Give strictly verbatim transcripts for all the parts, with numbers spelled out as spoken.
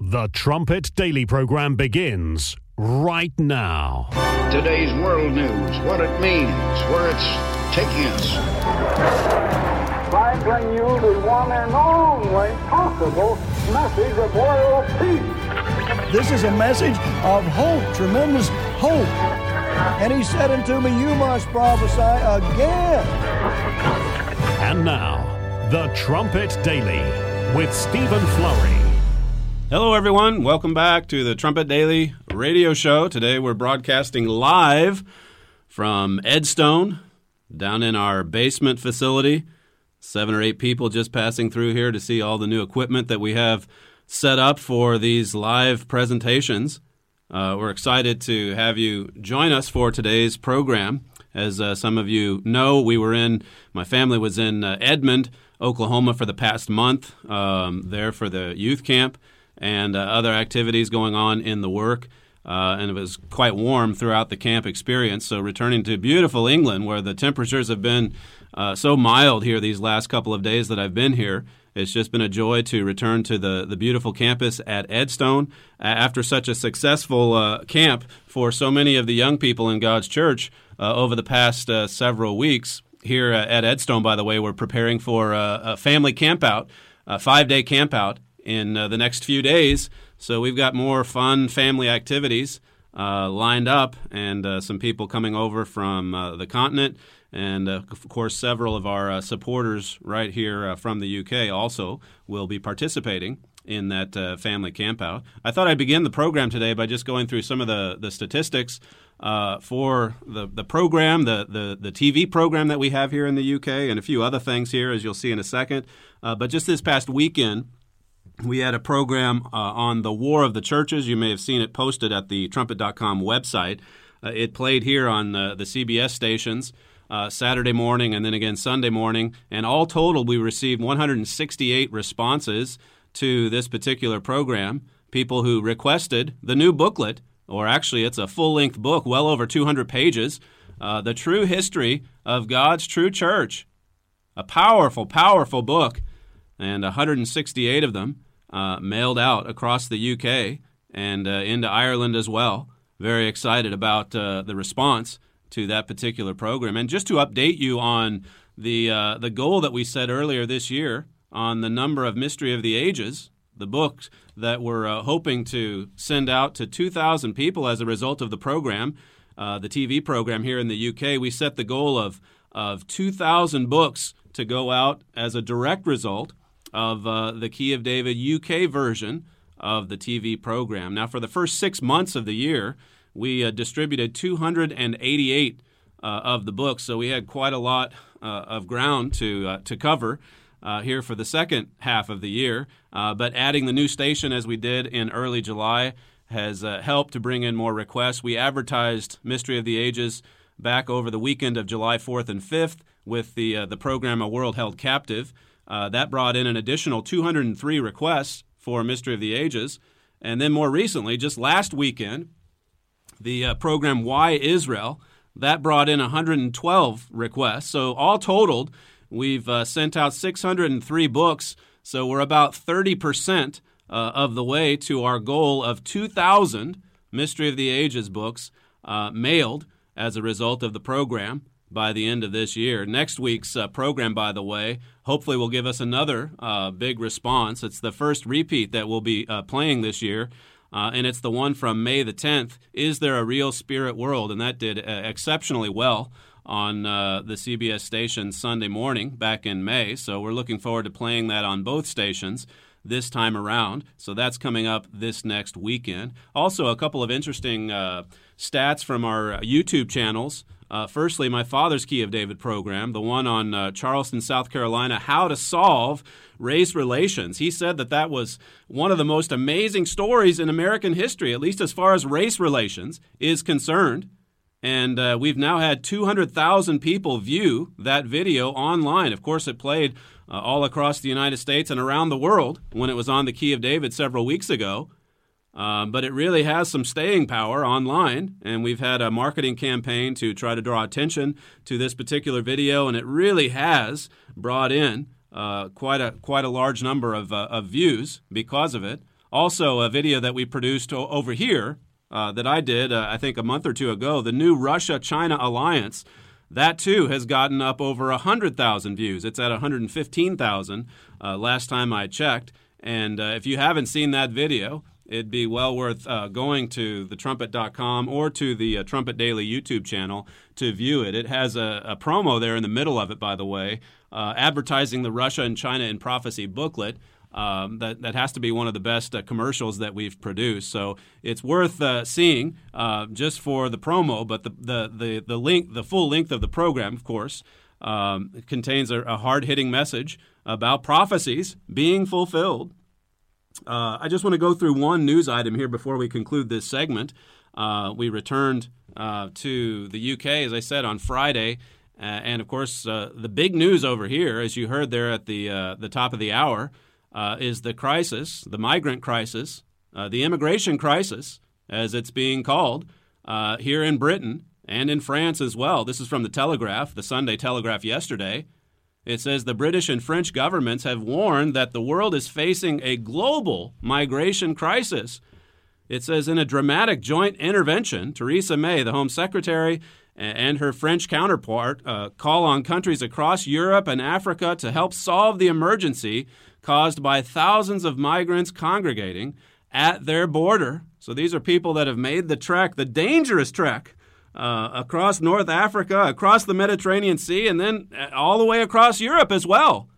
The Trumpet Daily program begins right now. Today's world news, what it means, where it's taking us. I bring you the one and only possible message of world peace. This is a message of hope, tremendous hope. And he said unto me, you must prophesy again. And now, The Trumpet Daily with Stephen Flurry. Hello, everyone. Welcome back to the Trumpet Daily radio show. Today we're broadcasting live from Edstone, down in our basement facility. Seven or eight people just passing through here to see all the new equipment that we have set up for these live presentations. Uh, we're excited to have you join us for today's program. As uh, some of you know, we were in, my family was in uh, Edmond, Oklahoma for the past month, um, there for the youth camp and uh, other activities going on in the work. Uh, and it was quite warm throughout the camp experience. So returning to beautiful England, where the temperatures have been uh, so mild here these last couple of days that I've been here, it's just been a joy to return to the, the beautiful campus at Edstone after such a successful uh, camp for so many of the young people in God's church uh, over the past uh, several weeks. Here uh, at Edstone, by the way, we're preparing for uh, a family campout, a five-day campout in uh, the next few days. So we've got more fun family activities uh, lined up, and uh, some people coming over from uh, the continent, and uh, of course several of our uh, supporters right here uh, from the U K also will be participating in that uh, family campout. I thought I'd begin the program today by just going through some of the, the statistics uh, for the, the program, the, the, the T V program that we have here in the U K, and a few other things here, as you'll see in a second. Uh, but just this past weekend, we had a program uh, on the War of the Churches. You may have seen it posted at the trumpet dot com website. Uh, it played here on uh, the C B S stations uh, Saturday morning and then again Sunday morning. And all totaled, we received one hundred sixty-eight responses to this particular program, people who requested the new booklet, or actually it's a full-length book, well over two hundred pages, uh, The True History of God's True Church. A powerful, powerful book, and one hundred sixty-eight of them Uh, mailed out across the U K and uh, into Ireland as well. Very excited about uh, the response to that particular program. And just to update you on the uh, the goal that we set earlier this year on the number of Mystery of the Ages, the books that we're uh, hoping to send out to two thousand people as a result of the program, uh, the T V program here in the U K, we set the goal of, of two thousand books to go out as a direct result of uh, the Key of David U K version of the T V program. Now, for the first six months of the year, we uh, distributed two hundred eighty-eight uh, of the books, so we had quite a lot uh, of ground to uh, to cover uh, here for the second half of the year. Uh, but adding the new station, as we did in early July, has uh, helped to bring in more requests. We advertised Mystery of the Ages back over the weekend of July fourth and fifth with the uh, the program A World Held Captive. Uh, that brought in an additional two hundred three requests for Mystery of the Ages. And then more recently, just last weekend, the uh, program Why Israel, that brought in one hundred twelve requests. So all totaled, we've uh, sent out six hundred three books. So we're about thirty percent uh, of the way to our goal of two thousand Mystery of the Ages books uh, mailed as a result of the program by the end of this year. Next week's uh, program, by the way, hopefully will give us another uh, big response. It's the first repeat that we'll be uh, playing this year, uh, and it's the one from May the tenth, Is There a Real Spirit World? And that did uh, exceptionally well on uh, the C B S station Sunday morning back in May, so we're looking forward to playing that on both stations this time around. So that's coming up this next weekend. Also, a couple of interesting uh, stats from our YouTube channels. Uh, firstly, my father's Key of David program, the one on uh, Charleston, South Carolina, How to Solve Race Relations. He said that that was one of the most amazing stories in American history, at least as far as race relations is concerned. And uh, we've now had two hundred thousand people view that video online. Of course, it played uh, all across the United States and around the world when it was on the Key of David several weeks ago. Uh, but it really has some staying power online, and we've had a marketing campaign to try to draw attention to this particular video, and it really has brought in uh, quite a quite a large number of, uh, of views because of it. Also, a video that we produced o- over here uh, that I did, uh, I think, a month or two ago, the new Russia-China alliance. That, too, has gotten up over one hundred thousand views. It's at one hundred fifteen thousand uh, last time I checked. And uh, if you haven't seen that video, it'd be well worth uh, going to the trumpet dot com or to the uh, Trumpet Daily YouTube channel to view it. It has a, a promo there in the middle of it, by the way, uh, advertising the Russia and China in Prophecy booklet. Um, that, that has to be one of the best uh, commercials that we've produced. So it's worth uh, seeing uh, just for the promo, but the, the, the, the link, the full length of the program, of course, um, contains a, a hard-hitting message about prophecies being fulfilled. Uh, I just want to go through one news item here before we conclude this segment. Uh, we returned uh, to the U K, as I said, on Friday. Uh, and, of course, uh, the big news over here, as you heard there at the uh, the top of the hour, uh, is the crisis, the migrant crisis, uh, the immigration crisis, as it's being called, uh, here in Britain and in France as well. This is from the Telegraph, the Sunday Telegraph yesterday. It says the British and French governments have warned that the world is facing a global migration crisis. It says in a dramatic joint intervention, Theresa May, the Home Secretary, and her French counterpart uh, call on countries across Europe and Africa to help solve the emergency caused by thousands of migrants congregating at their border. So these are people that have made the trek, the dangerous trek, uh, across North Africa, across the Mediterranean Sea, and then all the way across Europe as well,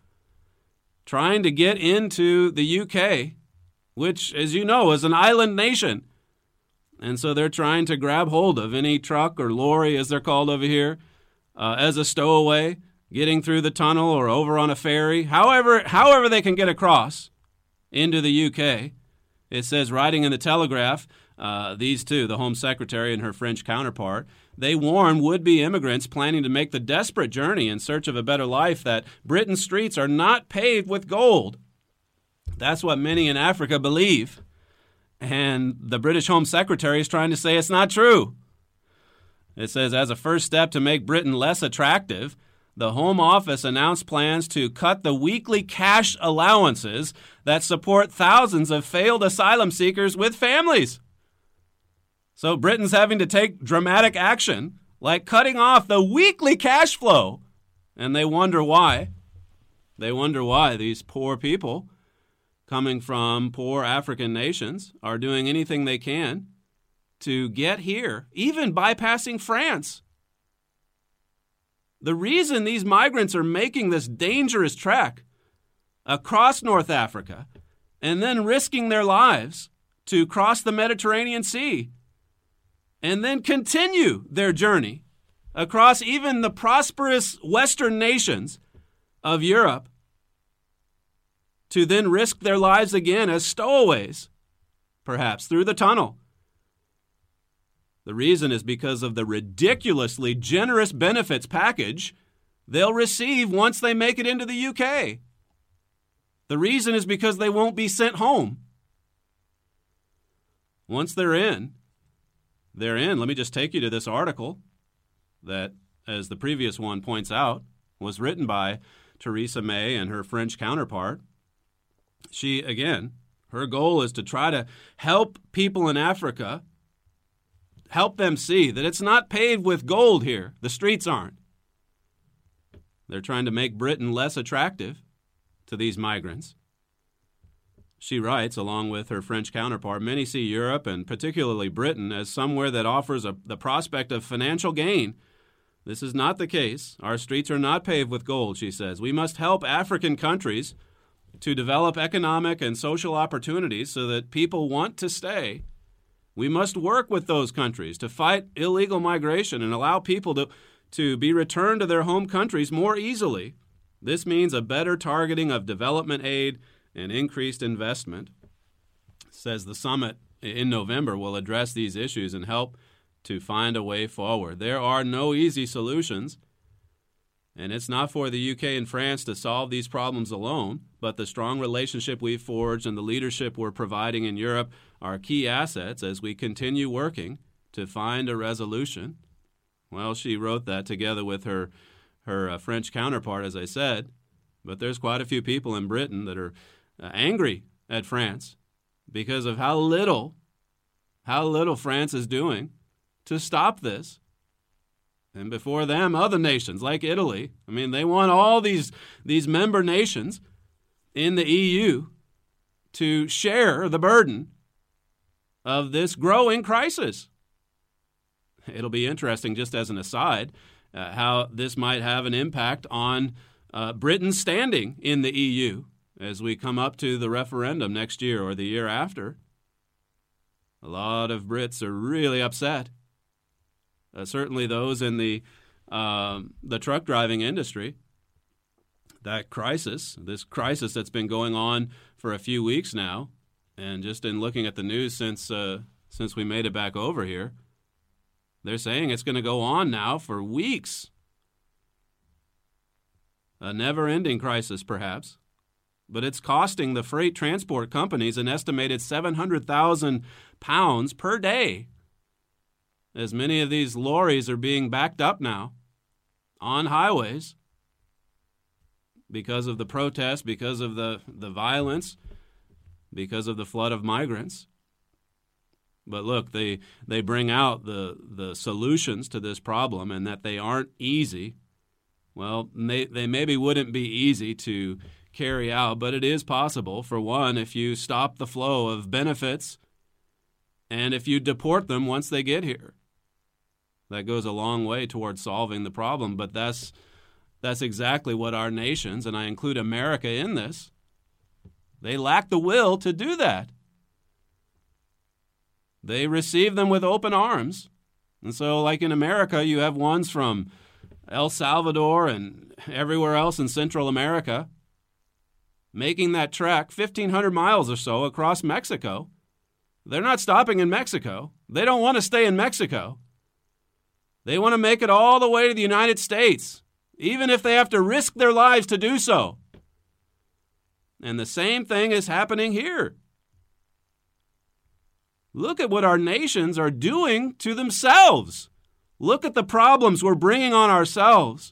trying to get into the U K, which, as you know, is an island nation. And so they're trying to grab hold of any truck or lorry, as they're called over here, uh, as a stowaway, getting through the tunnel or over on a ferry, however, however they can get across into the U K. It says, writing in the Telegraph, uh, these two, the Home Secretary and her French counterpart, they warn would-be immigrants planning to make the desperate journey in search of a better life that Britain's streets are not paved with gold. That's what many in Africa believe. And the British Home Secretary is trying to say it's not true. It says, as a first step to make Britain less attractive, the Home Office announced plans to cut the weekly cash allowances that support thousands of failed asylum seekers with families. So Britain's having to take dramatic action, like cutting off the weekly cash flow. And they wonder why. They wonder why these poor people coming from poor African nations are doing anything they can to get here, even bypassing France. The reason these migrants are making this dangerous trek across North Africa and then risking their lives to cross the Mediterranean Sea and then continue their journey across even the prosperous Western nations of Europe to then risk their lives again as stowaways, perhaps through the tunnel. The reason is because of the ridiculously generous benefits package they'll receive once they make it into the U K. The reason is because they won't be sent home. Once they're in, they're in. Let me just take you to this article that, as the previous one points out, was written by Theresa May and her French counterpart. She, again, her goal is to try to help people in Africa, help them see that it's not paved with gold here. The streets aren't. They're trying to make Britain less attractive to these migrants. She writes, along with her French counterpart, many see Europe, and particularly Britain, as somewhere that offers a, the prospect of financial gain. This is not the case. Our streets are not paved with gold, she says. We must help African countries to develop economic and social opportunities so that people want to stay. We must work with those countries to fight illegal migration and allow people to, to be returned to their home countries more easily. This means a better targeting of development aid and increased investment. It says the summit in November will address these issues and help to find a way forward. There are no easy solutions, and it's not for the U K and France to solve these problems alone, but the strong relationship we've forged and the leadership we're providing in Europe are key assets as we continue working to find a resolution. Well, she wrote that together with her, her uh, French counterpart, as I said, but there's quite a few people in Britain that are uh, angry at France because of how little, how little France is doing to stop this. And before them, other nations like Italy. I mean, they want all these, these member nations in the E U to share the burden of this growing crisis. It'll be interesting, just as an aside, uh, how this might have an impact on uh, Britain's standing in the E U as we come up to the referendum next year or the year after. A lot of Brits are really upset. Uh, certainly those in the uh, the truck driving industry. That crisis, this crisis that's been going on for a few weeks now, and just in looking at the news since uh, since we made it back over here, they're saying it's going to go on now for weeks. A never-ending crisis, perhaps, but it's costing the freight transport companies an estimated seven hundred thousand pounds per day, as many of these lorries are being backed up now on highways because of the protests, because of the, the violence, because of the flood of migrants. But look, they they bring out the, the solutions to this problem, and that they aren't easy. Well, they, they maybe wouldn't be easy to carry out, but it is possible. For one, if you stop the flow of benefits and if you deport them once they get here. That goes a long way towards solving the problem, but that's that's exactly what our nations, and I include America in this, they lack the will to do that. They receive them with open arms. And so, like in America, you have ones from El Salvador and everywhere else in Central America making that trek fifteen hundred miles or so across Mexico. They're not stopping in Mexico. They don't want to stay in Mexico. They want to make it all the way to the United States, even if they have to risk their lives to do so. And the same thing is happening here. Look at what our nations are doing to themselves. Look at the problems we're bringing on ourselves.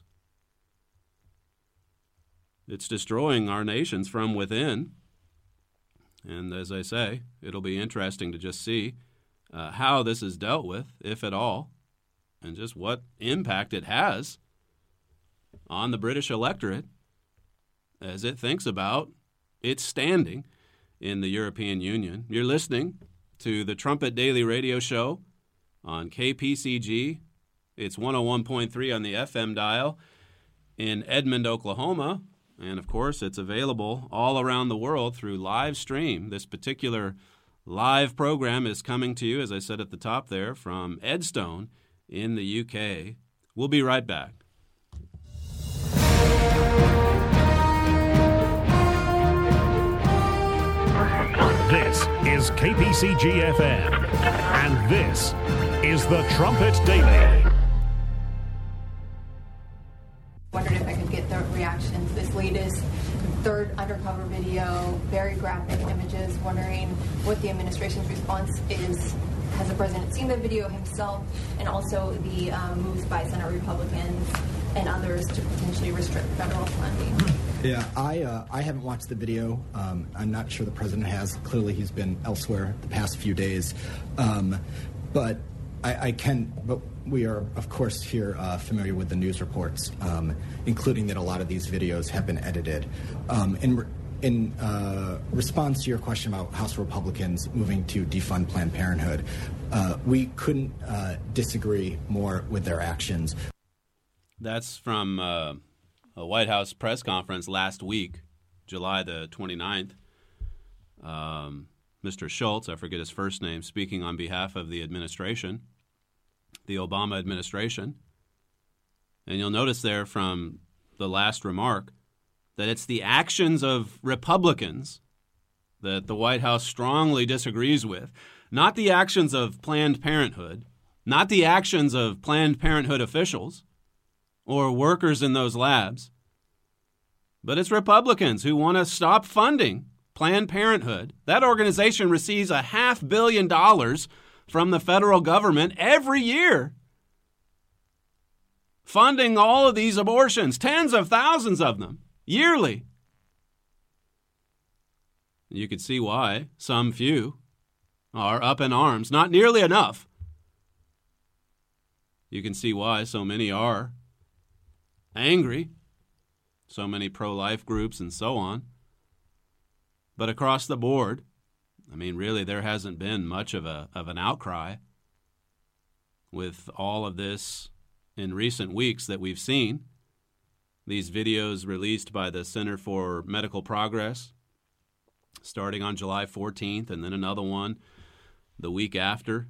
It's destroying our nations from within. And as I say, it'll be interesting to just see uh, how this is dealt with, if at all, and just what impact it has on the British electorate as it thinks about its standing in the European Union. You're listening to the Trumpet Daily Radio Show on K P C G. It's one oh one point three on the F M dial in Edmond, Oklahoma. And, of course, it's available all around the world through live stream. This particular live program is coming to you, as I said at the top there, from Edstone in the U K. We'll be right back. This is K P C G F M, and this is the Trumpet Daily. Wondered if I could get the reactions. This latest third undercover video, very graphic images, wondering what the administration's response is. Has the president seen the video himself, and also the um, moves by Senate Republicans and others to potentially restrict federal funding? Yeah, I uh, I haven't watched the video. Um, I'm not sure the president has. Clearly, he's been elsewhere the past few days. Um, but I, I can. But we are, of course, here uh, familiar with the news reports, um, including that a lot of these videos have been edited. Um, in in uh, response to your question about House Republicans moving to defund Planned Parenthood, uh, we couldn't uh, disagree more with their actions. That's from uh, a White House press conference last week, July the twenty-ninth. Um, Mister Schultz, I forget his first name, speaking on behalf of the administration, the Obama administration. And you'll notice there from the last remark that it's the actions of Republicans that the White House strongly disagrees with, not the actions of Planned Parenthood, not the actions of Planned Parenthood officials or workers in those labs, but it's Republicans who want to stop funding Planned Parenthood. That organization receives a half billion dollars from the federal government every year, funding all of these abortions, tens of thousands of them, yearly. You could see why some few are up in arms. Not nearly enough. You can see why so many are angry, so many pro-life groups and so on. But across the board, I mean, really, there hasn't been much of a of an outcry with all of this in recent weeks that we've seen. These videos released by the Center for Medical Progress starting on July fourteenth, and then another one the week after,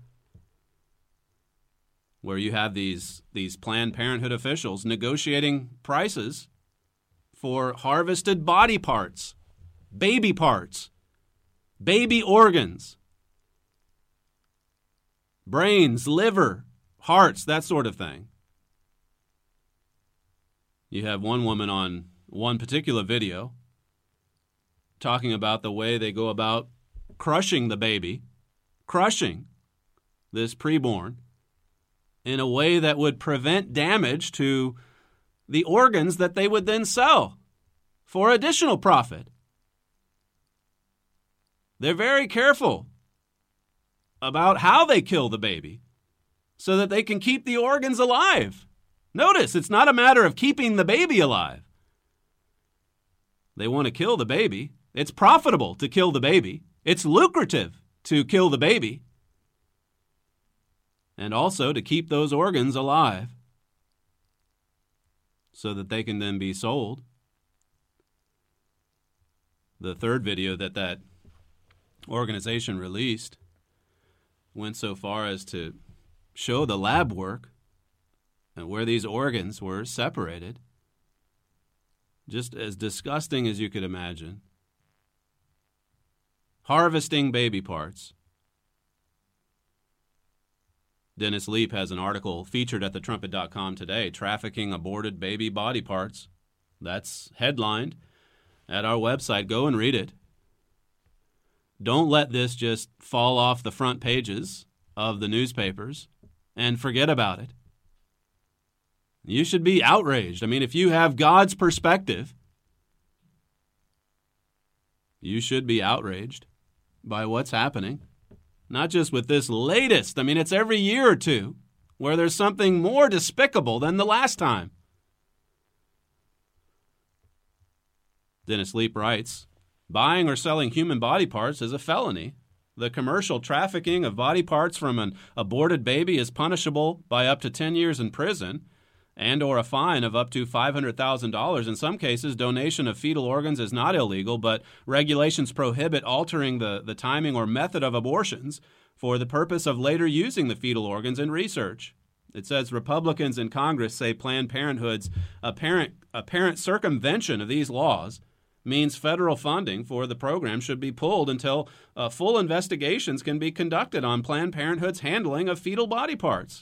where you have these these Planned Parenthood officials negotiating prices for harvested body parts, baby parts, baby organs, brains, liver, hearts, that sort of thing. You have one woman on one particular video talking about the way they go about crushing the baby, crushing this preborn, in a way that would prevent damage to the organs that they would then sell for additional profit. They're very careful about how they kill the baby so that they can keep the organs alive. Notice, it's not a matter of keeping the baby alive. They want to kill the baby. It's profitable to kill the baby. It's lucrative to kill the baby. And also to keep those organs alive so that they can then be sold. The third video that that organization released went so far as to show the lab work and where these organs were separated. Just as disgusting as you could imagine. Harvesting baby parts. Dennis Leap has an article featured at the trumpet dot com today, Trafficking Aborted Baby Body Parts. That's headlined at our website. Go and read it. Don't let this just fall off the front pages of the newspapers and forget about it. You should be outraged. I mean, if you have God's perspective, you should be outraged by what's happening. Not just with this latest. I mean, it's every year or two where there's something more despicable than the last time. Dennis Leap writes, buying or selling human body parts is a felony. The commercial trafficking of body parts from an aborted baby is punishable by up to ten years in prison and or a fine of up to five hundred thousand dollars. In some cases, donation of fetal organs is not illegal, but regulations prohibit altering the, the timing or method of abortions for the purpose of later using the fetal organs in research. It says Republicans in Congress say Planned Parenthood's apparent, apparent circumvention of these laws means federal funding for the program should be pulled until uh, full investigations can be conducted on Planned Parenthood's handling of fetal body parts.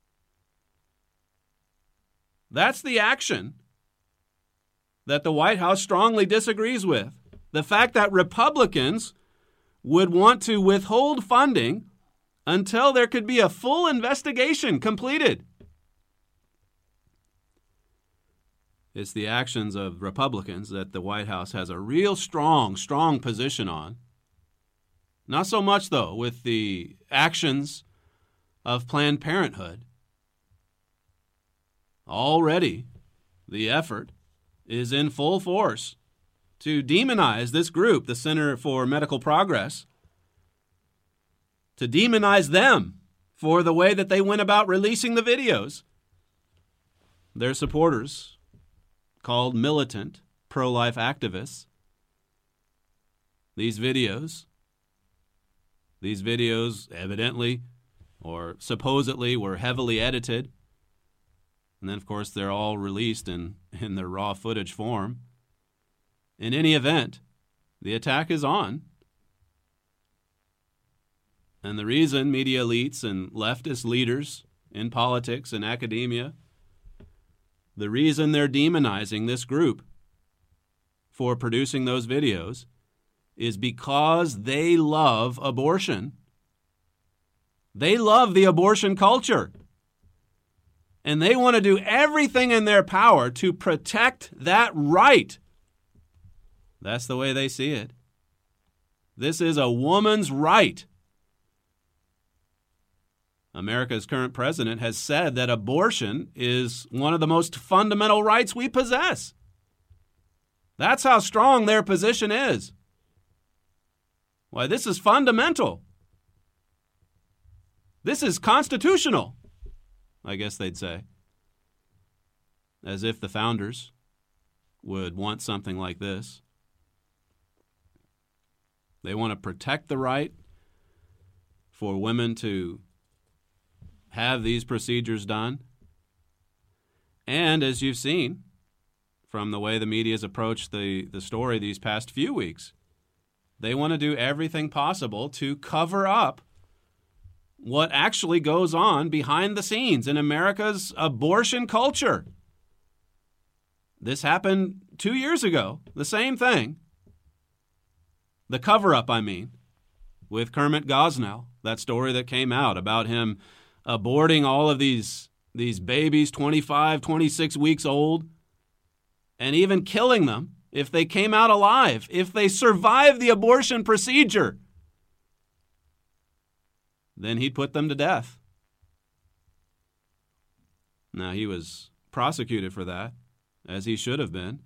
That's the action that the White House strongly disagrees with. The fact that Republicans would want to withhold funding until there could be a full investigation completed. It's the actions of Republicans that the White House has a real strong, strong position on. Not so much, though, with the actions of Planned Parenthood. Already, the effort is in full force to demonize this group, the Center for Medical Progress, to demonize them for the way that they went about releasing the videos. Their supporters, called militant pro-life activists, these videos, these videos evidently or supposedly were heavily edited. And then, of course, they're all released in, in their raw footage form. In any event, the attack is on. And the reason media elites and leftist leaders in politics and academia, the reason they're demonizing this group for producing those videos is because they love abortion. They love the abortion culture. And they want to do everything in their power to protect that right. That's the way they see it. This is a woman's right. America's current president has said that abortion is one of the most fundamental rights we possess. That's how strong their position is. Why, this is fundamental. This is constitutional, I guess they'd say. As if the founders would want something like this. They want to protect the right for women to have these procedures done. And as you've seen from the way the media's approached the, the story these past few weeks, they want to do everything possible to cover up what actually goes on behind the scenes in America's abortion culture. This happened two years ago, the same thing. The cover-up, I mean, with Kermit Gosnell, that story that came out about him aborting all of these, these babies, twenty-five, twenty-six weeks old, and even killing them if they came out alive, if they survived the abortion procedure. Then he'd put them to death. Now, he was prosecuted for that, as he should have been.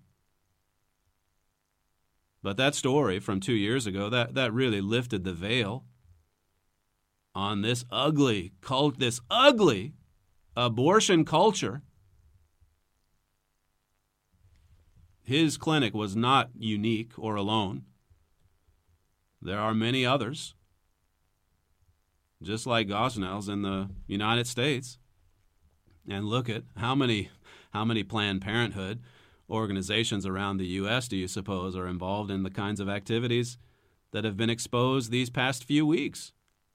But that story from two years ago, that, that really lifted the veil on this ugly cult, this ugly abortion culture. His clinic was not unique or alone. There are many others, just like Gosnell's in the United States. And look at how many, how many Planned Parenthood organizations around the U S do you suppose are involved in the kinds of activities that have been exposed these past few weeks?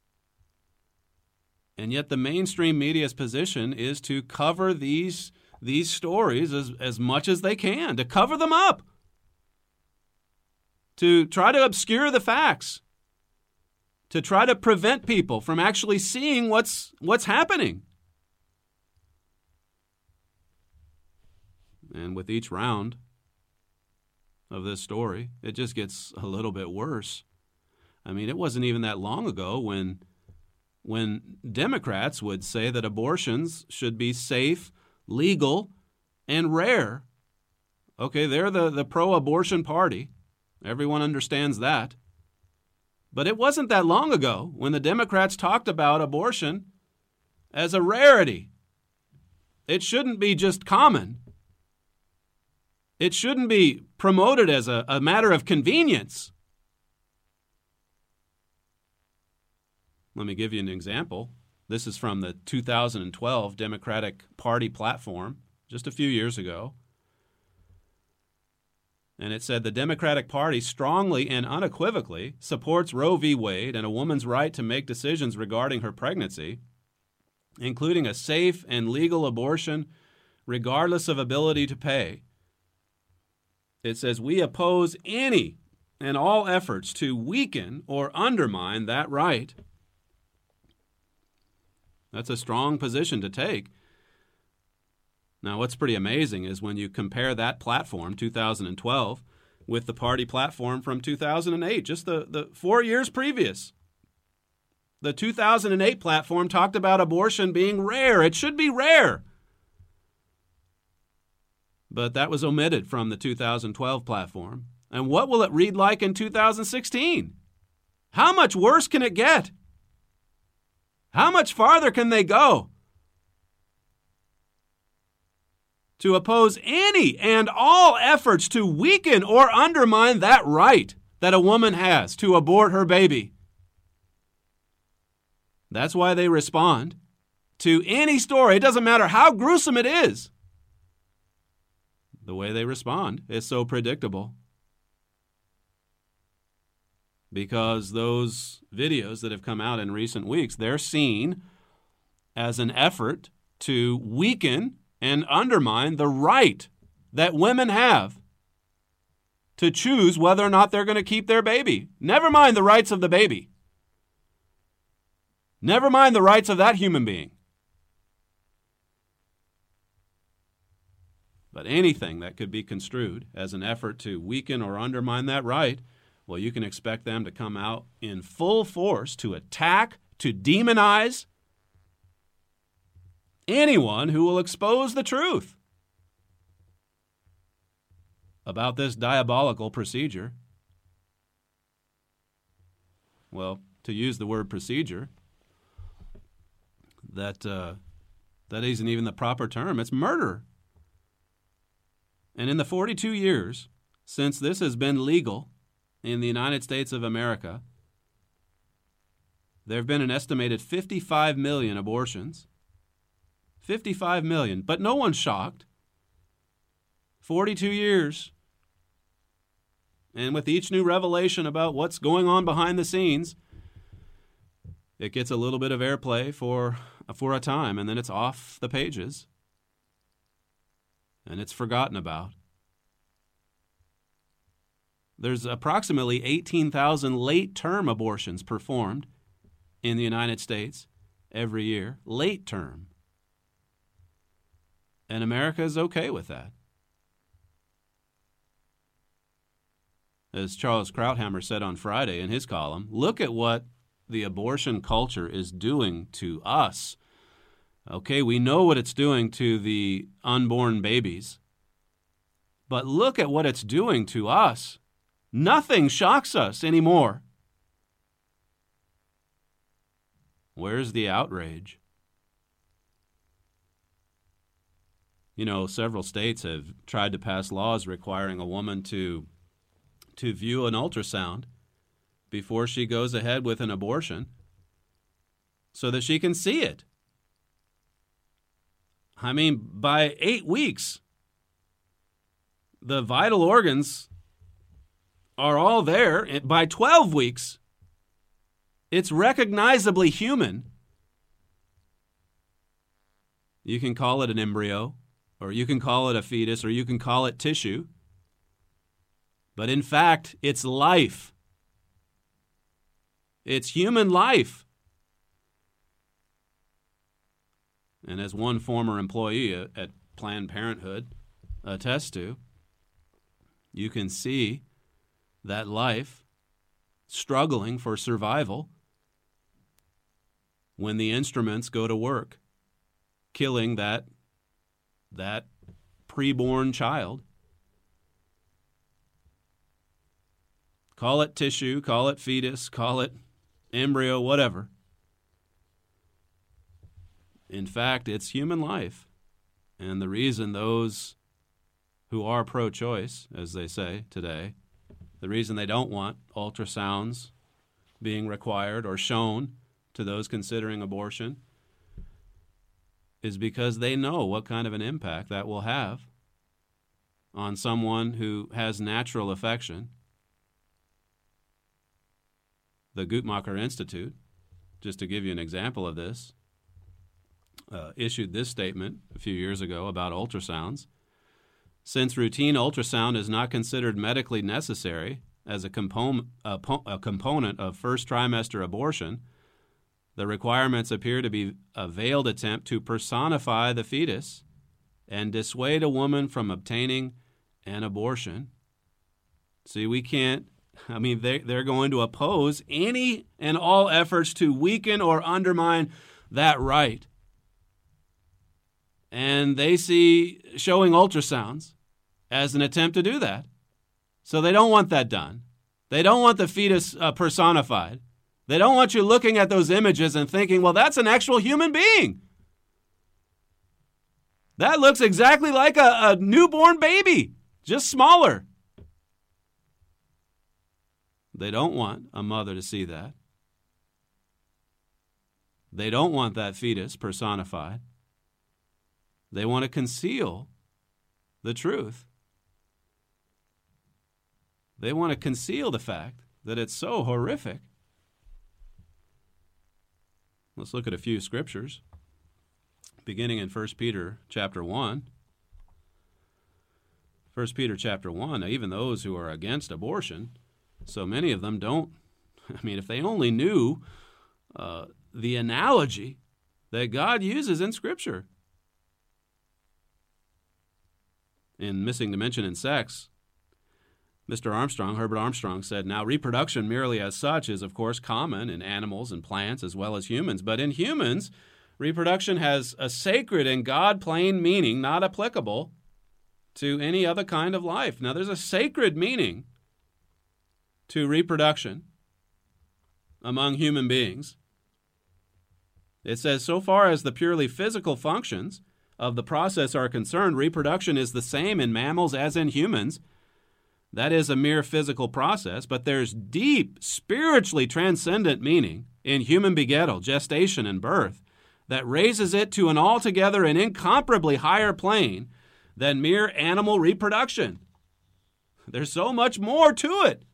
And yet the mainstream media's position is to cover these, these stories as, as much as they can, to cover them up, to try to obscure the facts, to try to prevent people from actually seeing what's, what's happening. And with each round of this story, it just gets a little bit worse. I mean, it wasn't even that long ago when, when Democrats would say that abortions should be safe, legal, and rare. Okay, they're the, the pro-abortion party. Everyone understands that. But it wasn't that long ago when the Democrats talked about abortion as a rarity. It shouldn't be just common. It shouldn't be promoted as a, a matter of convenience. Let me give you an example. This is from the two thousand twelve Democratic Party platform, just a few years ago. And it said the Democratic Party strongly and unequivocally supports Roe v. Wade and a woman's right to make decisions regarding her pregnancy, including a safe and legal abortion regardless of ability to pay. It says, we oppose any and all efforts to weaken or undermine that right. That's a strong position to take. Now, what's pretty amazing is when you compare that platform, two thousand twelve, with the party platform from two thousand eight, just the, the four years previous. The two thousand eight platform talked about abortion being rare. It should be rare. But that was omitted from the two thousand twelve platform. And what will it read like in two thousand sixteen? How much worse can it get? How much farther can they go to oppose any and all efforts to weaken or undermine that right that a woman has to abort her baby? That's why they respond to any story. It doesn't matter how gruesome it is. The way they respond is so predictable. Because those videos that have come out in recent weeks, they're seen as an effort to weaken and undermine the right that women have to choose whether or not they're going to keep their baby. Never mind the rights of the baby. Never mind the rights of that human being. But anything that could be construed as an effort to weaken or undermine that right well, you can expect them to come out in full force to attack, to demonize anyone who will expose the truth about this diabolical procedure. Well, to use the word procedure, that uh, that isn't even the proper term. It's murder. And in the forty-two years since this has been legal in the United States of America, there have been an estimated fifty-five million abortions. fifty-five million. But no one's shocked. forty-two years. And with each new revelation about what's going on behind the scenes, it gets a little bit of airplay for, for a time, and then it's off the pages. And it's forgotten about. There's approximately eighteen thousand late-term abortions performed in the United States every year. Late-term. And America is okay with that. As Charles Krauthammer said on Friday in his column, look at what the abortion culture is doing to us. Okay, we know what it's doing to the unborn babies, but look at what it's doing to us. Nothing shocks us anymore. Where's the outrage? You know, several states have tried to pass laws requiring a woman to to view an ultrasound before she goes ahead with an abortion so that she can see it. I mean, by eight weeks, the vital organs are all there. By twelve weeks, it's recognizably human. You can call it an embryo, or you can call it a fetus, or you can call it tissue. But in fact, it's life. It's human life. And as one former employee at Planned Parenthood attests to, you can see that life struggling for survival when the instruments go to work, killing that, that preborn child. Call it tissue, call it fetus, call it embryo, whatever. In fact, it's human life. And the reason those who are pro-choice, as they say today, the reason they don't want ultrasounds being required or shown to those considering abortion is because they know what kind of an impact that will have on someone who has natural affection. The Guttmacher Institute, just to give you an example of this, uh, issued this statement a few years ago about ultrasounds. Since routine ultrasound is not considered medically necessary as a, compom- a, po- a component of first trimester abortion, the requirements appear to be a veiled attempt to personify the fetus and dissuade a woman from obtaining an abortion. See, we can't I mean, they, they're going to oppose any and all efforts to weaken or undermine that right. And they see showing ultrasounds as an attempt to do that. So they don't want that done. They don't want the fetus uh, personified. They don't want you looking at those images and thinking, well, that's an actual human being. That looks exactly like a, a newborn baby, just smaller. They don't want a mother to see that. They don't want that fetus personified. They want to conceal the truth. They want to conceal the fact that it's so horrific. Let's look at a few scriptures, beginning in First Peter chapter one. First Peter chapter one, now, even those who are against abortion, so many of them don't. I mean, if they only knew uh, the analogy that God uses in Scripture. In Missing Dimension in Sex, Mister Armstrong, Herbert Armstrong, said, now reproduction merely as such is, of course, common in animals and plants as well as humans. But in humans, reproduction has a sacred and God-plain meaning not applicable to any other kind of life. Now, there's a sacred meaning to reproduction among human beings. It says, so far as the purely physical functions of the process are concerned, reproduction is the same in mammals as in humans. That is a mere physical process, but there's deep, spiritually transcendent meaning in human begettal, gestation, and birth that raises it to an altogether and incomparably higher plane than mere animal reproduction. There's so much more to it.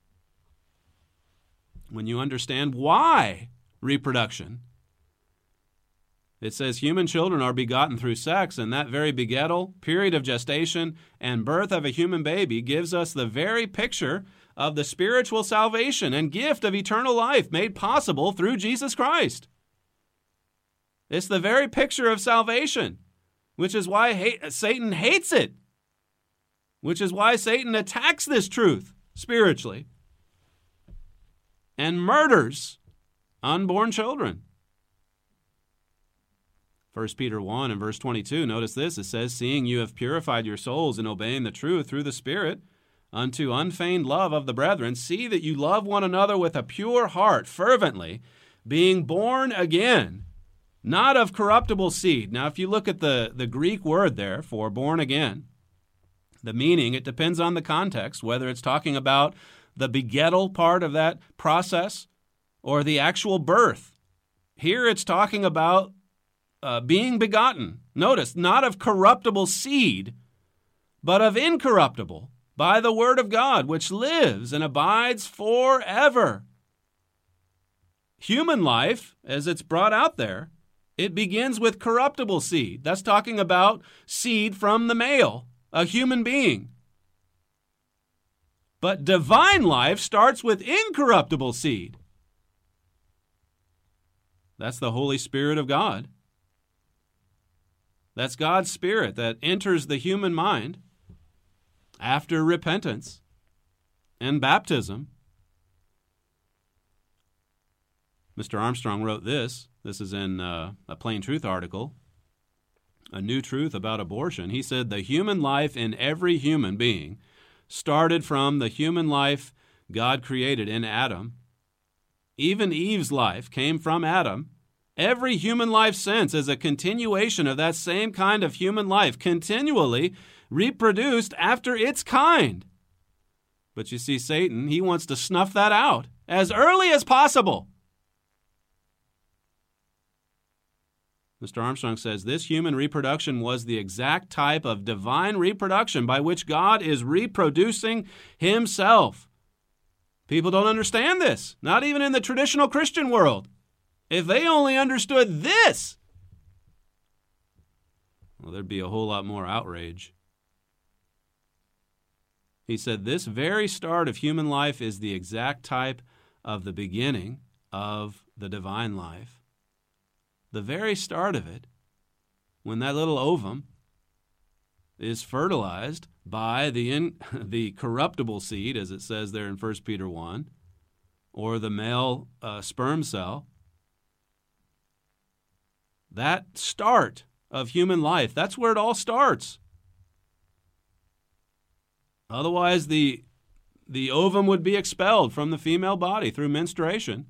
When you understand why reproduction, it says human children are begotten through sex, and that very begettal, period of gestation, and birth of a human baby gives us the very picture of the spiritual salvation and gift of eternal life made possible through Jesus Christ. It's the very picture of salvation, which is why hate, Satan hates it, which is why Satan attacks this truth spiritually and murders unborn children. First Peter one and verse twenty-two, notice this, it says, seeing you have purified your souls in obeying the truth through the Spirit, unto unfeigned love of the brethren, see that you love one another with a pure heart, fervently, being born again, not of corruptible seed. Now, if you look at the, the Greek word there for born again, the meaning, it depends on the context, whether it's talking about the begettal part of that process or the actual birth. Here it's talking about Uh, being begotten, notice, not of corruptible seed, but of incorruptible, by the word of God, which lives and abides forever. Human life, as it's brought out there, it begins with corruptible seed. That's talking about seed from the male, a human being. But divine life starts with incorruptible seed. That's the Holy Spirit of God. That's God's Spirit that enters the human mind after repentance and baptism. Mister Armstrong wrote this. This is in uh, a Plain Truth article, A New Truth About Abortion. He said, the human life in every human being started from the human life God created in Adam. Even Eve's life came from Adam. Every human life since is a continuation of that same kind of human life, continually reproduced after its kind. But you see, Satan, he wants to snuff that out as early as possible. Mister Armstrong says, this human reproduction was the exact type of divine reproduction by which God is reproducing himself. People don't understand this, not even in the traditional Christian world. If they only understood this, well, there'd be a whole lot more outrage. He said, this very start of human life is the exact type of the beginning of the divine life. The very start of it, when that little ovum is fertilized by the, in, the corruptible seed, as it says there in First Peter one, or the male uh, sperm cell, that start of human life, that's where it all starts. Otherwise, the, the ovum would be expelled from the female body through menstruation.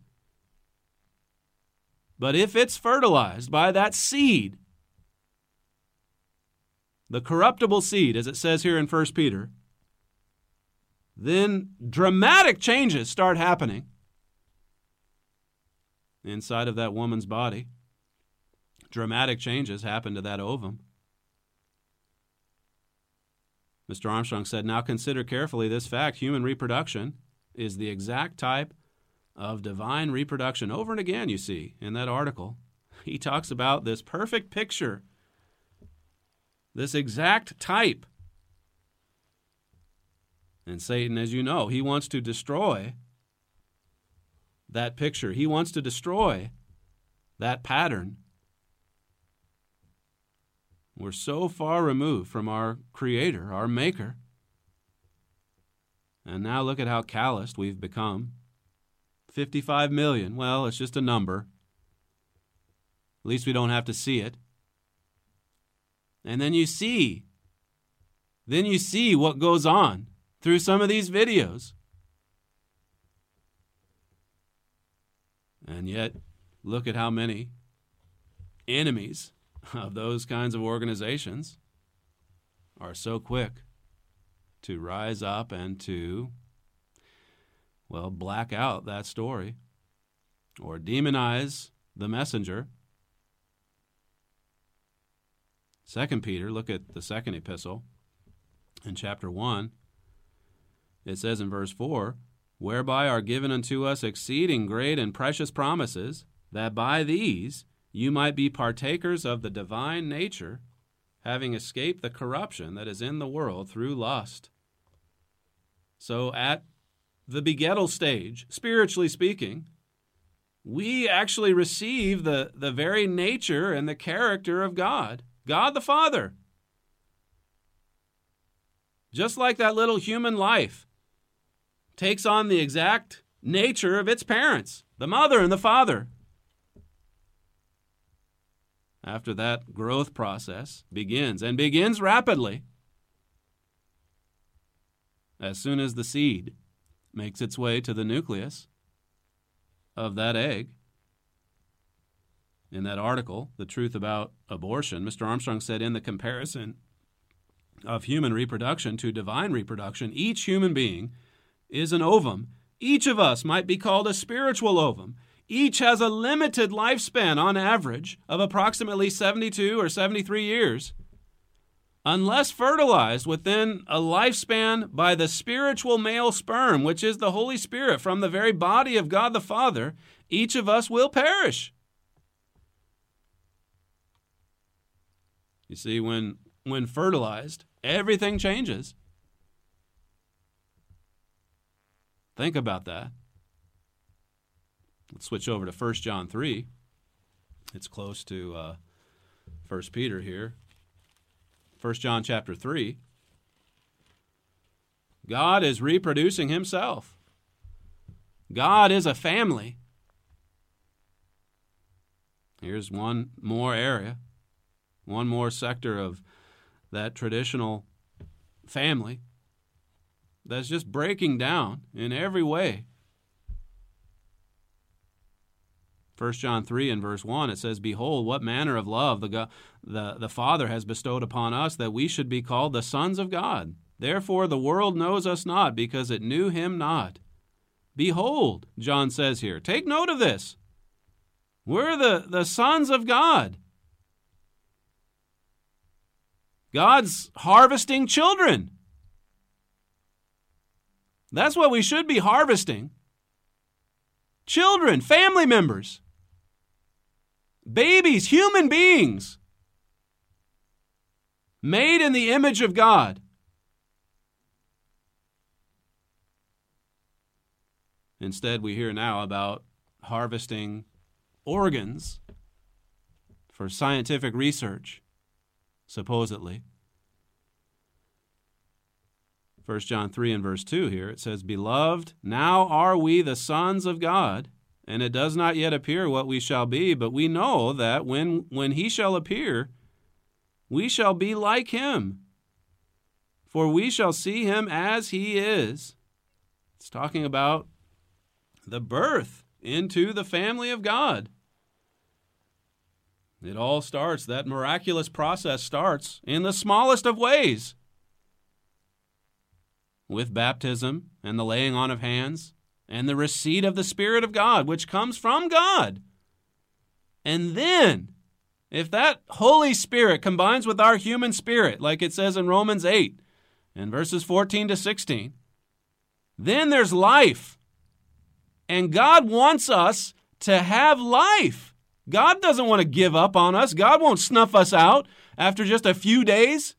But if it's fertilized by that seed, the corruptible seed, as it says here in First Peter, then dramatic changes start happening inside of that woman's body. Dramatic changes happen to that ovum. Mister Armstrong said, now consider carefully this fact. Human reproduction is the exact type of divine reproduction. Over and again, you see, in that article, he talks about this perfect picture, this exact type. And Satan, as you know, he wants to destroy that picture. He wants to destroy that pattern. We're so far removed from our Creator, our Maker. And now look at how calloused we've become. fifty-five million. Well, it's just a number. At least we don't have to see it. And then you see, then you see what goes on through some of these videos. And yet, look at how many enemies of those kinds of organizations are so quick to rise up and to, well, black out that story or demonize the messenger. Second Peter, look at the second epistle in chapter one. It says in verse four, whereby are given unto us exceeding great and precious promises, that by these you might be partakers of the divine nature, having escaped the corruption that is in the world through lust. So at the begettal stage, spiritually speaking, we actually receive the, the very nature and the character of God, God the Father. Just like that little human life takes on the exact nature of its parents, the mother and the father. After that growth process begins, and begins rapidly, as soon as the seed makes its way to the nucleus of that egg. In that article, The Truth About Abortion, Mister Armstrong said, in the comparison of human reproduction to divine reproduction, each human being is an ovum. Each of us might be called a spiritual ovum. Each has a limited lifespan on average of approximately seventy-two or seventy-three years. Unless fertilized within a lifespan by the spiritual male sperm, which is the Holy Spirit from the very body of God the Father, each of us will perish. You see, when, when fertilized, everything changes. Think about that. Let's switch over to First John three. It's close to uh, First Peter here. First John chapter three. God is reproducing himself. God is a family. Here's one more area, one more sector of that traditional family that's just breaking down in every way. First John three and verse one, it says, behold, what manner of love the, God, the, the Father has bestowed upon us, that we should be called the sons of God. Therefore the world knows us not, because it knew him not. Behold, John says here, take note of this. We're the, the sons of God. God's harvesting children. That's what we should be harvesting. Children, family members, babies, human beings, made in the image of God. Instead, we hear now about harvesting organs for scientific research, supposedly. First John three and verse two here, it says, beloved, now are we the sons of God, and it does not yet appear what we shall be, but we know that when, when he shall appear, we shall be like him, for we shall see him as he is. It's talking about the birth into the family of God. It all starts, that miraculous process starts in the smallest of ways, with baptism and the laying on of hands and the receipt of the Spirit of God, which comes from God. And then, if that Holy Spirit combines with our human spirit, like it says in Romans eight and verses fourteen to sixteen, then there's life. And God wants us to have life. God doesn't want to give up on us. God won't snuff us out after just a few days.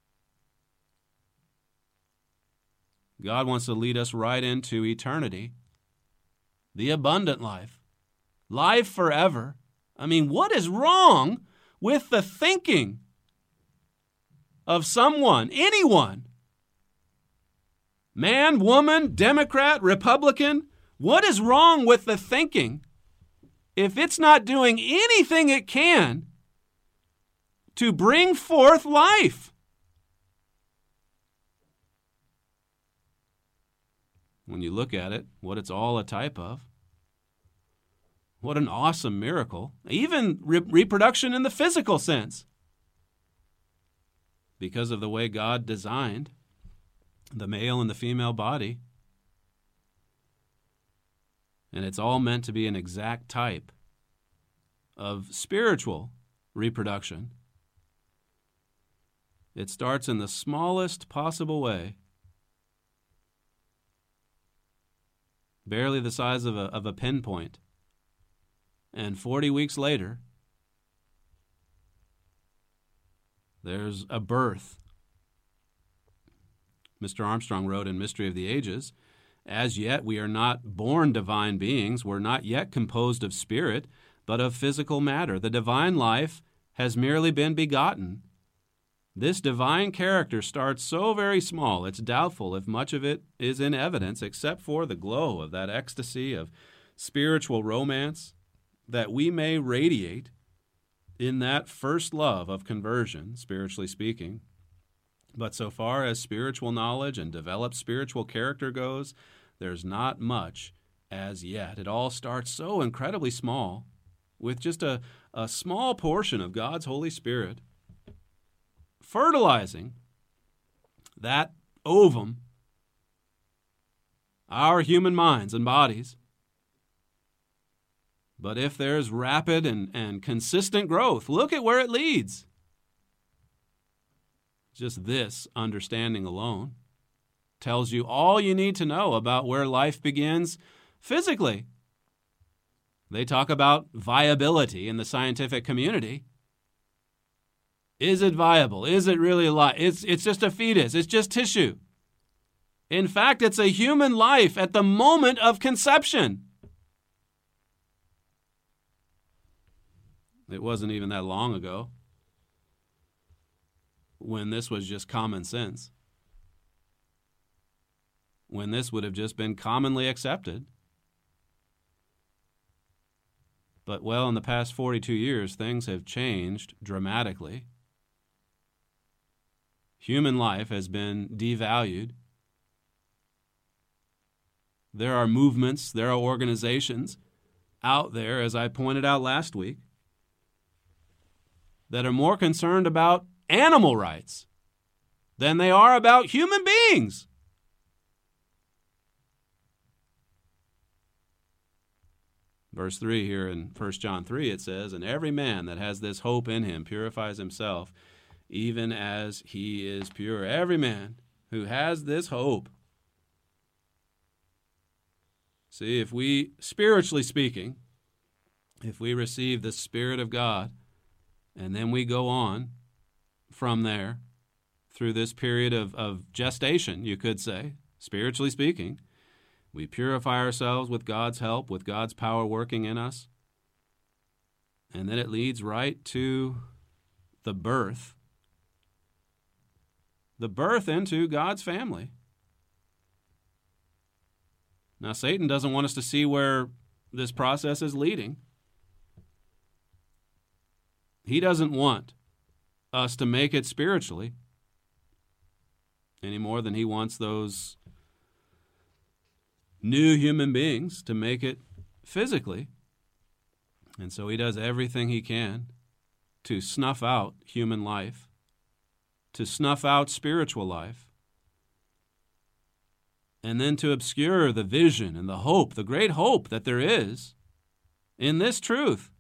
God wants to lead us right into eternity, the abundant life, life forever. I mean, what is wrong with the thinking of someone, anyone, Man, woman, Democrat, Republican, what is wrong with the thinking if it's not doing anything it can to bring forth life? When you look at it, what it's all a type of. What an awesome miracle. Even re- reproduction in the physical sense. Because of the way God designed the male and the female body. And it's all meant to be an exact type of spiritual reproduction. It starts in the smallest possible way. Barely the size of a, of a pinpoint. And forty weeks later, there's a birth. Mister Armstrong wrote in Mystery of the Ages, "As yet we are not born divine beings. We're not yet composed of spirit, but of physical matter. The divine life has merely been begotten. This divine character starts so very small, it's doubtful if much of it is in evidence, except for the glow of that ecstasy of spiritual romance that we may radiate in that first love of conversion, spiritually speaking. But so far as spiritual knowledge and developed spiritual character goes, there's not much as yet. It all starts so incredibly small, with just a, a small portion of God's Holy Spirit fertilizing that ovum, our human minds and bodies. But if there's rapid and, and consistent growth, look at where it leads. Just this understanding alone tells you all you need to know about where life begins physically. They talk about viability in the scientific community. Is it viable? Is it really alive? It's, it's just a fetus. It's just tissue. In fact, it's a human life at the moment of conception. It wasn't even that long ago when this was just common sense, when this would have just been commonly accepted. But, well, in the past forty-two years, things have changed dramatically. Human life has been devalued. There are movements, there are organizations out there, as I pointed out last week, that are more concerned about animal rights than they are about human beings. Verse three here in First John three, it says, "And every man that has this hope in him purifies himself, even as he is pure." Every man who has this hope. See, if we, spiritually speaking, if we receive the Spirit of God, and then we go on from there through this period of, of gestation, you could say, spiritually speaking, we purify ourselves with God's help, with God's power working in us, and then it leads right to the birth, the birth into God's family. Now, Satan doesn't want us to see where this process is leading. He doesn't want us to make it spiritually any more than he wants those new human beings to make it physically. And so he does everything he can to snuff out human life, to snuff out spiritual life, and then to obscure the vision and the hope, the great hope that there is in this truth.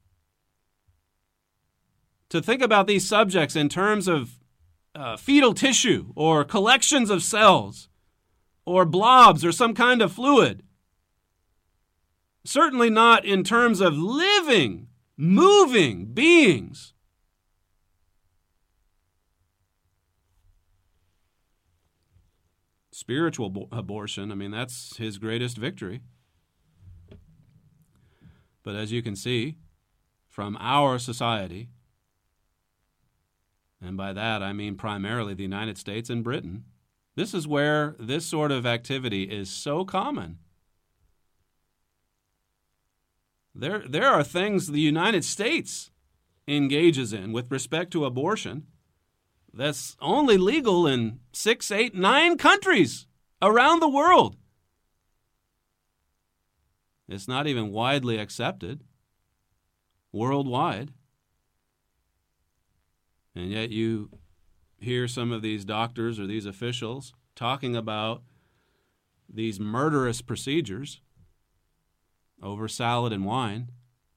To think about these subjects in terms of uh, fetal tissue or collections of cells or blobs or some kind of fluid. Certainly not in terms of living, moving beings. Spiritual bo- abortion, I mean, that's his greatest victory. But as you can see, from our society, and by that I mean primarily the United States and Britain, This is where this sort of activity is so common. There, there are things the United States engages in with respect to abortion that's only legal in six, eight, nine countries around the world. It's not even widely accepted worldwide. And yet you hear some of these doctors or these officials talking about these murderous procedures over salad and wine.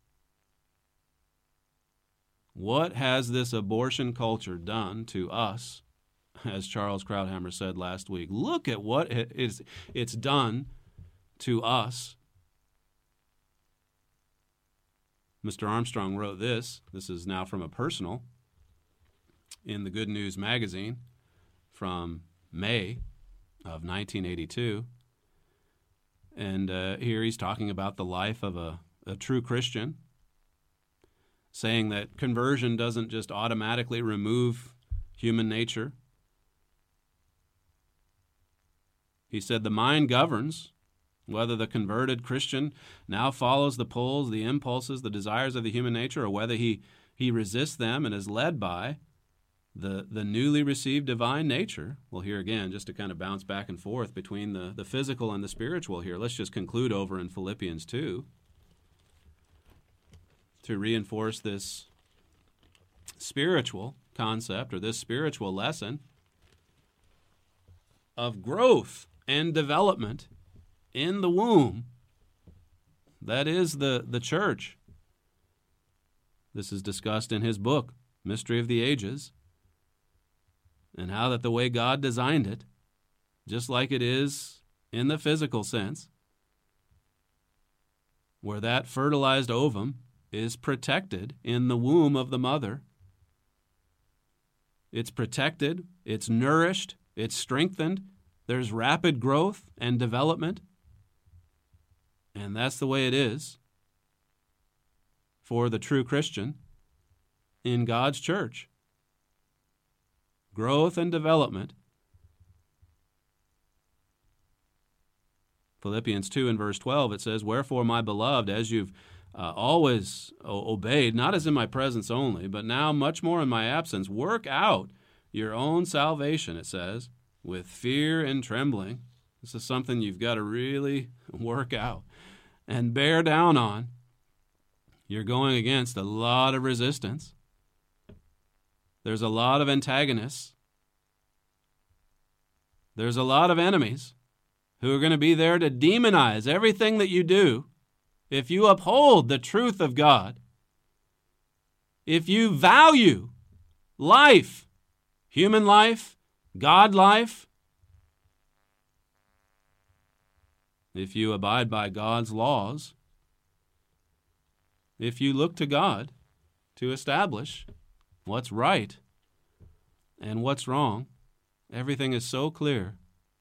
What has this abortion culture done to us? As Charles Krauthammer said last week, look at what it is, it's done to us. Mister Armstrong wrote this. This is now from a personal in the Good News magazine from May of nineteen eighty-two. And uh, here he's talking about the life of a, a true Christian, saying that conversion doesn't just automatically remove human nature. He said the mind governs whether the converted Christian now follows the pulls, the impulses, the desires of the human nature, or whether he, he resists them and is led by the, the newly received divine nature. Well, here again, just to kind of bounce back and forth between the, the physical and the spiritual here, let's just conclude over in Philippians two to reinforce this spiritual concept or this spiritual lesson of growth and development in the womb. That is the, the church. This is discussed in his book, Mystery of the Ages, and how that the way God designed it, just like it is in the physical sense, where that fertilized ovum is protected in the womb of the mother. It's protected, it's nourished, it's strengthened, there's rapid growth and development. And that's the way it is for the true Christian in God's church. Growth and development. Philippians two and verse twelve, it says, "Wherefore, my beloved, as you've uh, always o- obeyed, not as in my presence only, but now much more in my absence, work out your own salvation," it says, "with fear and trembling." This is something you've got to really work out and bear down on. You're going against a lot of resistance. There's a lot of antagonists. There's a lot of enemies who are going to be there to demonize everything that you do. If you uphold the truth of God, if you value life, human life, God life, if you abide by God's laws, if you look to God to establish what's right and what's wrong, everything is so clear.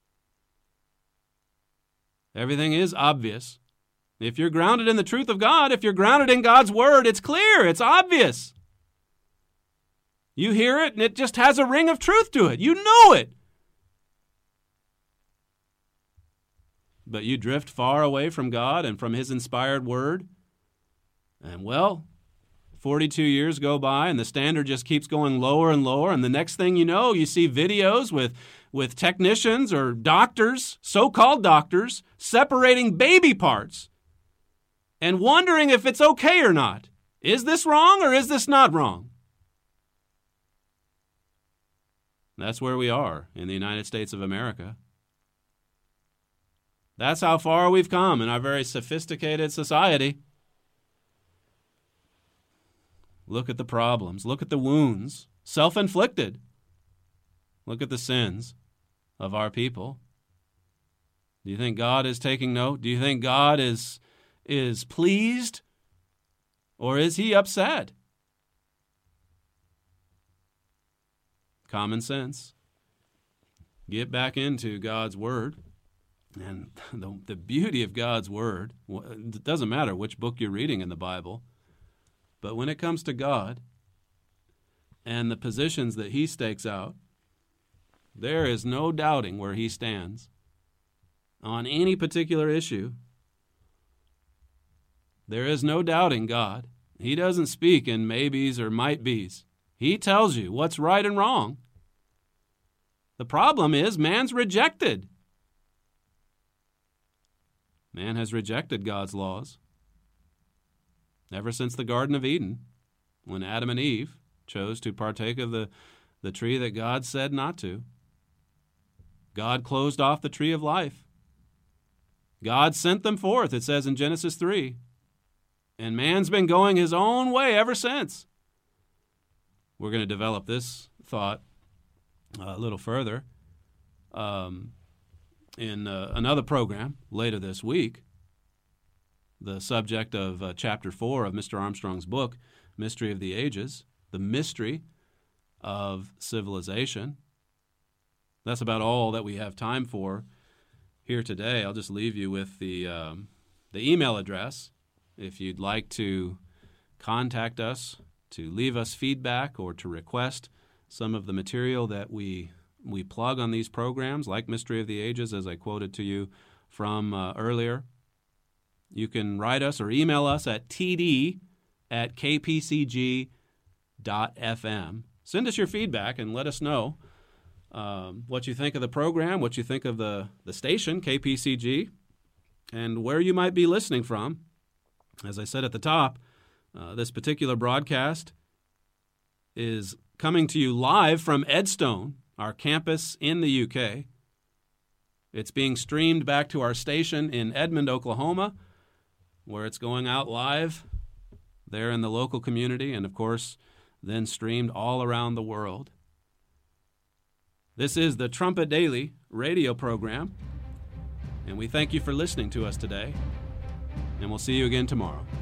Everything is obvious. If you're grounded in the truth of God, if you're grounded in God's Word, it's clear, it's obvious. You hear it, and it just has a ring of truth to it. You know it. But you drift far away from God and from His inspired Word, and well, forty-two years go by, and the standard just keeps going lower and lower, and the next thing you know, you see videos with, with technicians or doctors, so-called doctors, separating baby parts and wondering if it's okay or not. Is this wrong or is this not wrong? That's where we are in the United States of America. That's how far we've come in our very sophisticated society. Look at the problems. Look at the wounds, self-inflicted. Look at the sins of our people. Do you think God is taking note? Do you think God is, is pleased? Or is He upset? Common sense. Get back into God's Word. And the, the beauty of God's Word, it doesn't matter which book you're reading in the Bible, but when it comes to God and the positions that He stakes out, There is no doubting where he stands on any particular issue. There is no doubting God. He doesn't speak in maybes or might be's. He tells you what's right and wrong. The problem is man's rejected. Man has rejected God's laws ever since the Garden of Eden, when Adam and Eve chose to partake of the, the tree that God said not to. God closed off the tree of life. God sent them forth, it says in Genesis three. And man's been going his own way ever since. We're going to develop this thought a little further um, in uh, another program later this week. The subject of uh, chapter four of Mister Armstrong's book, Mystery of the Ages, the mystery of civilization. That's about all that we have time for here today. I'll just leave you with the um, the email address if you'd like to contact us, to leave us feedback, or to request some of the material that we we plug on these programs, like Mystery of the Ages, as I quoted to you from uh, earlier. You can write us or email us at t d at k p c g dot f m. Send us your feedback and let us know um, what you think of the program, what you think of the, the station, K P C G, and where you might be listening from. As I said at the top, uh, this particular broadcast is coming to you live from Edstone, our campus in the U K. It's being streamed back to our station in Edmond, Oklahoma, where it's going out live there in the local community and, of course, then streamed all around the world. This is the Trumpet Daily radio program, and we thank you for listening to us today, and we'll see you again tomorrow.